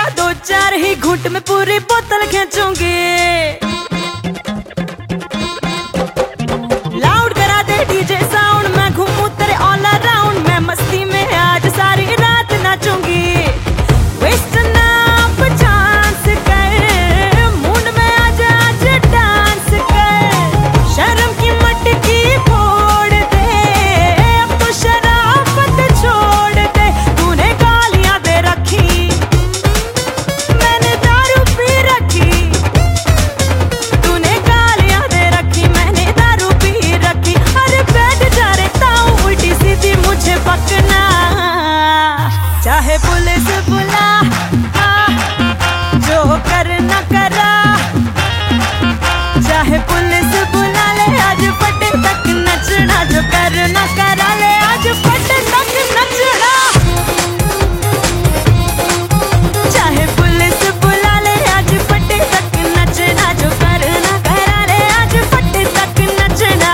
दो चार ही घूंट में पूरी बोतल खींचूंगी। लाउड करा दे डीजे साउंड, मैं घूमूं तेरे ऑल अराउंड। मैं मस्ती में आज सारी रात नाचूंगी। वेस्ट ना चांस कर, मूड में आज आज डांस कर। शर्म की मटकी फोड़ दे, अब तो शराफत छोड़ दे। तूने गालियां दे रखी, मैंने दारू पी रखी। तूने गालियां दे रखी, मैंने दारू पी रखी। अरे बैठ जा रे ताऊ, उल्टी सीधी मुझे पकना। चाहे पुलिस बुला, जो करना करा। चाहे पुलिस बुला ले, आज फटे तक नचना। जो करना करा ले, आज फटे तक नचना। चाहे पुलिस बुला ले, आज फटे तक नचना। जो करना करा ले, आज फटे तक नचना।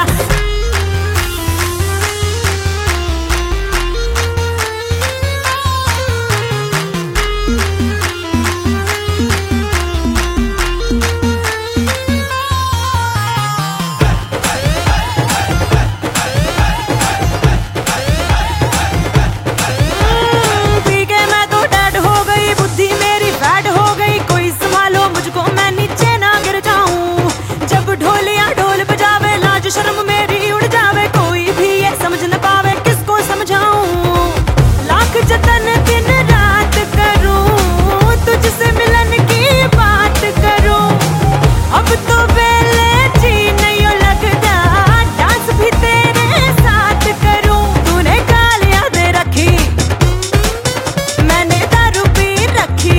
शर्म मेरी उड़ जावे, कोई भी ये समझ न पावे, किसको समझाऊं। लाख जतन दिन रात करूं, तुझसे मिलन की बात करूं। अब तो वेले जी नहीं लगता, डांस भी तेरे साथ करूं। तूने गालियां दे रखी, मैंने दारू पी रखी।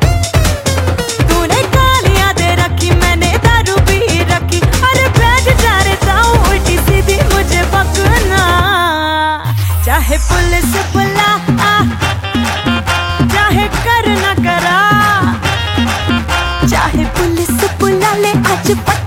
तूने गालियां दे रखी, मैंने दारू पी रखी। अरे बैठ जा रे उल्टी सीधी मुझे पकना। चाहे पुलिस बुला, चाहे कर ना करा। चाहे पुलिस बुला ले, आज